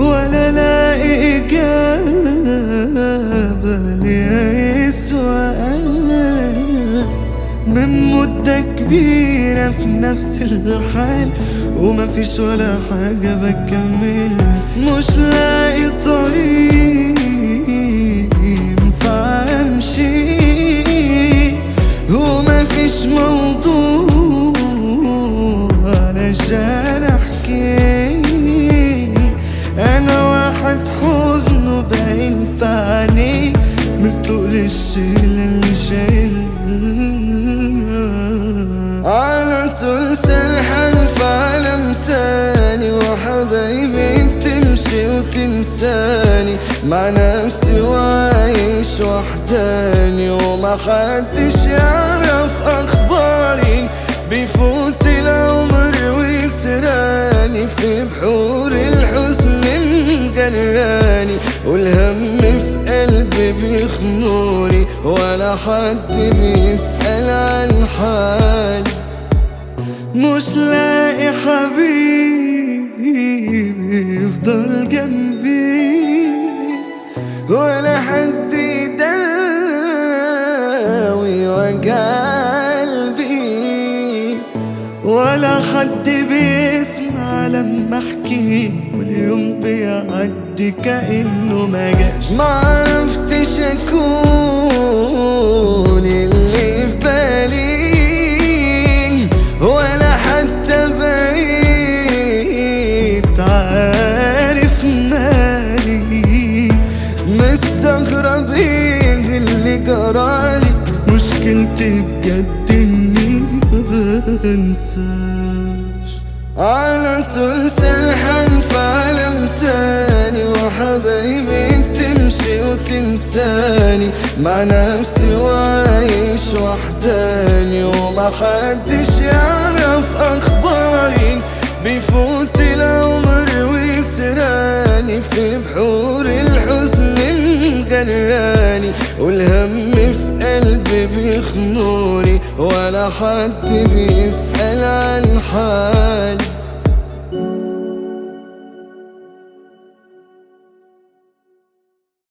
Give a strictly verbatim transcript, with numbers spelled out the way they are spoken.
ولا لاقي إجابة لأي سؤال. من مدة كبيرة في نفس الحال ومفيش ولا حاجة بكمل. مش لاقي طريق ينفع أمشي ومفيش موضوع علشان أحكي. أنا واحد حزنه باين في عينيه من تقل الشيل اللي شايل. على طول سرحان في عالم تاني وحبايبي بتمشي وتنساني. مع نفسي وعايش وحداني ومحدش يعرف أخباري. بيفوت العمر ويسراني في بحور الحزن مغراني. والهم في قلبي بيخنوني ولا حد بيسأل عن حالي. مش لاقي حبيبي يفضل جنبي ولا حد يداوي وجع قلبي ولا حد بيسمع لما احكي. واليوم بيعدي كأنه ما جاش. معرفتش اكون اللي في بالي ولا حتى بقيت عارف مالي. مستغرب ايه اللي جرالي. مشكلتي بجد اني مبنساش. على طول سرحان في عالم تاني وحبايبي بتمشي وتنساني. مع نفسي وعايش وحداني ومحدش يعرف أخباري. بيفوت العمر ويسراني في بحور الحزن مغراني. والهم في قلبي بيخنوني ولا حد بيسأل عن حالي.